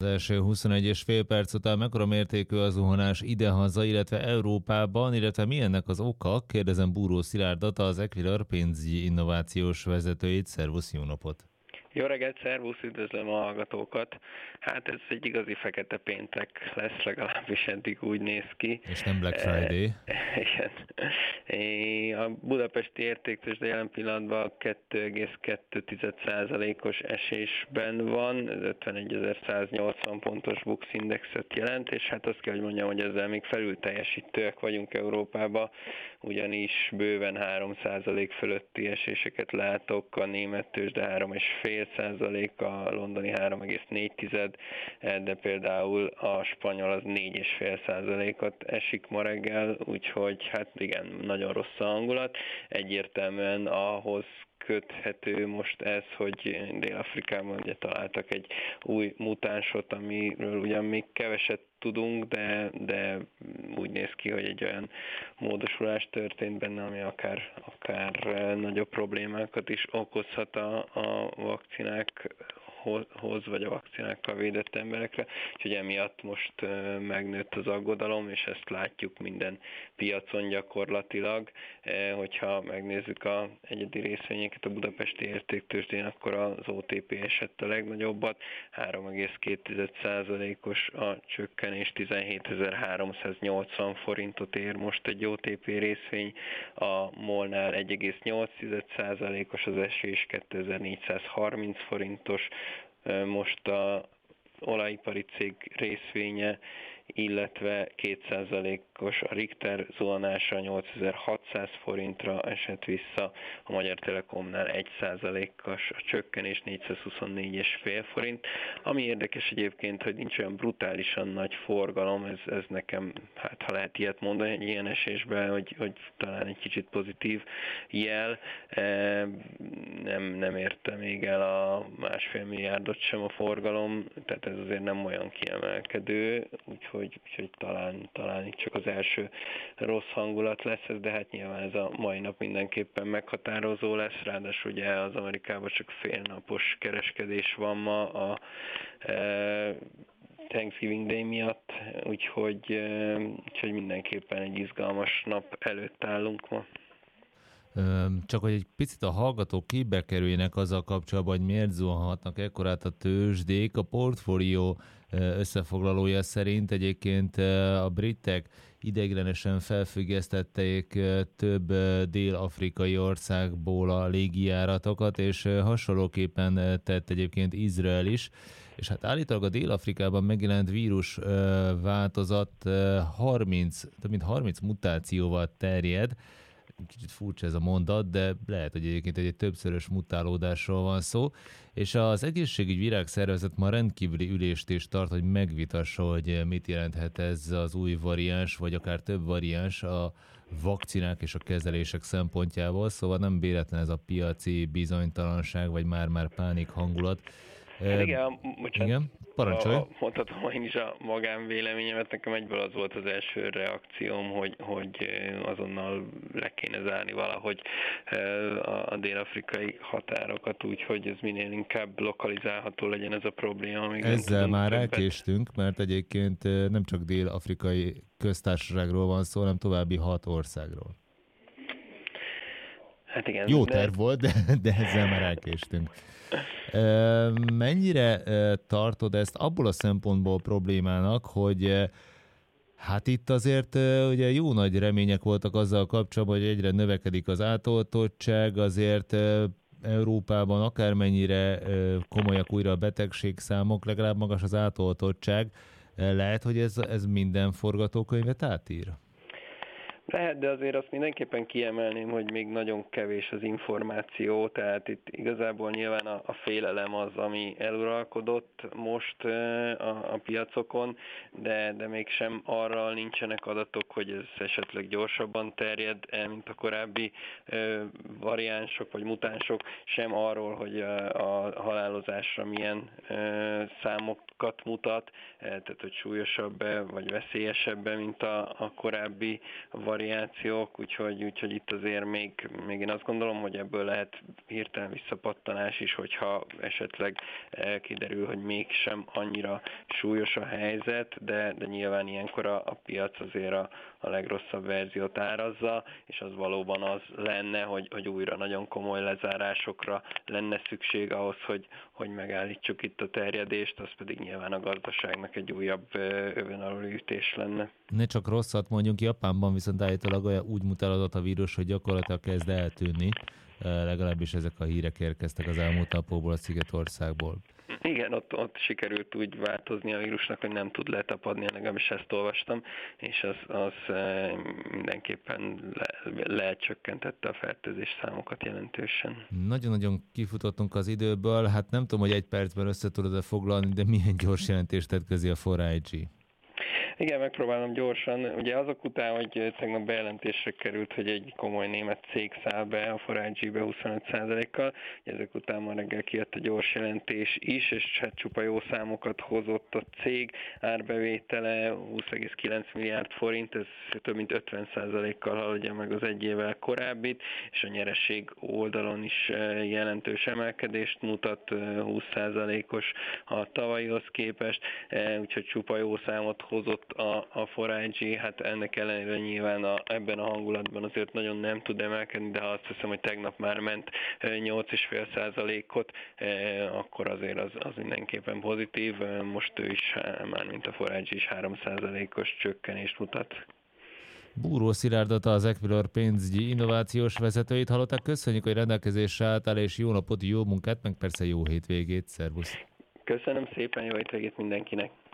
Az első 21,5 perc után mekkora mértékű a zuhanás idehaza, illetve Európában, illetve mi ennek az oka? Kérdezem Búró Szilárdat, az Equilar pénzügyi innovációs vezetőjét. Szervusz, jó napot! Jó reggelt, szervusz, üdvözlöm a hallgatókat. Hát ez egy igazi fekete péntek lesz, legalábbis eddig úgy néz ki. És nem Black Friday. Igen. A budapesti értéktőzsde jelen pillanatban 2,2%-os esésben van, ez 51.180 pontos Bux indexet jelent, és hát azt kell, hogy mondjam, hogy ezzel még felül teljesítőek vagyunk Európában, ugyanis bőven 3% fölötti eséseket látok, a német tőzsde 3,5%, a londoni 3,4%, de például a spanyol az 4,5%-ot esik ma reggel, úgyhogy hát igen, nagyon rossz a hangulat. Egyértelműen ahhoz köthető most ez, hogy Dél-Afrikában ugye találtak egy új mutánsot, amiről ugyan még keveset tudunk, de úgy néz ki, hogy egy olyan módosulás történt benne, ami akár nagyobb problémákat is okozhat a vakcinákhoz, vagy a vakcinákkal védett emberekre. Úgyhogy emiatt most megnőtt az aggodalom, és ezt látjuk minden piacon gyakorlatilag. Hogyha megnézzük az egyedi részvényeket a budapesti értéktőzsdén, akkor az OTP esett a legnagyobbat, 3,2%-os a csökkenés, 17.380 forintot ér most egy OTP részvény, a MOL-nál 1,8%-os az esés, 2430 forintos, most a olajipari cég részvénye, illetve 2%-os a Richter zuhanása 8600 forintra esett vissza, a Magyar Telekomnál 1%-os a csökkenés 424,5 forint. Ami érdekes egyébként, hogy nincs olyan brutálisan nagy forgalom, ez nekem, hát ha lehet ilyet mondani egy ilyen esésben, hogy talán egy kicsit pozitív jel. Nem érte még el a 1,5 milliárdot sem a forgalom, tehát ez azért nem olyan kiemelkedő, úgyhogy talán itt csak az első rossz hangulat lesz ez, de hát nyilván ez a mai nap mindenképpen meghatározó lesz, ráadásul ugye az Amerikában csak félnapos kereskedés van ma a Thanksgiving Day miatt, úgyhogy mindenképpen egy izgalmas nap előtt állunk ma. Csak hogy egy picit a hallgatók képbe kerüljenek azzal kapcsolatban, hogy miért zuhanhatnak ekkorát a tőzsdék. A portfólió összefoglalója szerint egyébként a britek ideiglenesen felfüggesztették több dél-afrikai országból a légijáratokat, és hasonlóképpen tett egyébként Izrael is. És hát állítólag a Dél-Afrikában megjelent vírus változat több mint 30 mutációval terjed. Kicsit furcsa ez a mondat, de lehet, hogy egyébként egy többszörös mutálódásról van szó, és az Egészségügyi Világszervezet ma rendkívüli ülést is tart, hogy megvitassa, hogy mit jelenthet ez az új variáns, vagy akár több variáns a vakcinák és a kezelések szempontjából, szóval nem véletlen ez a piaci bizonytalanság, vagy már pánik hangulat. Igen, Igen? Parancsolj! Mondhatom én is a magánvéleményemet, nekem egyből az volt az első reakcióm, hogy azonnal le kéne zárni valahogy a dél-afrikai határokat, úgyhogy ez minél inkább lokalizálható legyen ez a probléma. Ezzel már elkéstünk, mert egyébként nem csak dél-afrikai köztársaságról van szó, hanem további 6 országról. Hát igen, jó terv volt, de ezzel már elkéstünk. Mennyire tartod ezt abból a szempontból problémának, hogy hát itt azért ugye jó nagy remények voltak azzal kapcsolatban, hogy egyre növekedik az átoltottság, azért Európában akármennyire komolyak újra a betegségszámok, legalább magas az átoltottság. Lehet, hogy ez minden forgatókönyvet átír? Lehet, de azért azt mindenképpen kiemelném, hogy még nagyon kevés az információ, tehát itt igazából nyilván a félelem az, ami eluralkodott most a piacokon, de mégsem arra nincsenek adatok, hogy ez esetleg gyorsabban terjed, mint a korábbi variánsok vagy mutánsok, sem arról, hogy a halálozásra milyen számokat mutat, tehát hogy súlyosabb vagy veszélyesebb, mint a korábbi variáns. variációk, úgyhogy itt azért még én azt gondolom, hogy ebből lehet hirtelen visszapattanás is, hogyha esetleg kiderül, hogy mégsem annyira súlyos a helyzet, de nyilván ilyenkor a piac azért a legrosszabb verziót árazza, és az valóban az lenne, hogy újra nagyon komoly lezárásokra lenne szükség ahhoz, hogy megállítsuk itt a terjedést, az pedig nyilván a gazdaságnak egy újabb övön aluli ütés lenne. Ne csak rosszat mondjunk, Japánban viszont állítólag úgy mutatkozott a vírus, hogy gyakorlatilag kezd eltűnni, legalábbis ezek a hírek érkeztek az elmúlt napokból a Szigetországból. Igen, ott sikerült úgy változni a vírusnak, hogy nem tud letapadni, legalábbis ezt olvastam, és az mindenképpen lecsökkentette a fertőzés számokat jelentősen. Nagyon-nagyon kifutottunk az időből, hát nem tudom, hogy egy percben össze tudod-e foglalni, de milyen gyors jelentést tett közé a 4IG? Igen, megpróbálom gyorsan. Ugye azok után, hogy tegnap bejelentésre került, hogy egy komoly német cég száll be a 4IG-be 25%-kal, ezek után ma reggel kijött a gyors jelentés is, és hát csupa jó számokat hozott a cég. Árbevétele 20,9 milliárd forint, ez több mint 50%-kal haladja meg az egy évvel korábbit, és a nyereség oldalon is jelentős emelkedést mutat, 20%-os a tavalyihoz képest, úgyhogy csupa jó számot hozott a 4IG, hát ennek ellenére nyilván ebben a hangulatban azért nagyon nem tud emelkedni, de ha azt hiszem, hogy tegnap már ment 8,5%-ot, akkor azért az mindenképpen pozitív. Most ő is, már mint a 4IG is 3%-os csökkenést mutat. Búró Szilárdot, az Equilor pénzügyi innovációs vezetőit hallották. Köszönjük, hogy rendelkezésre álltál, és jó napot, jó munkát, meg persze jó hétvégét. Szervusz! Köszönöm szépen, jó hétvégét mindenkinek!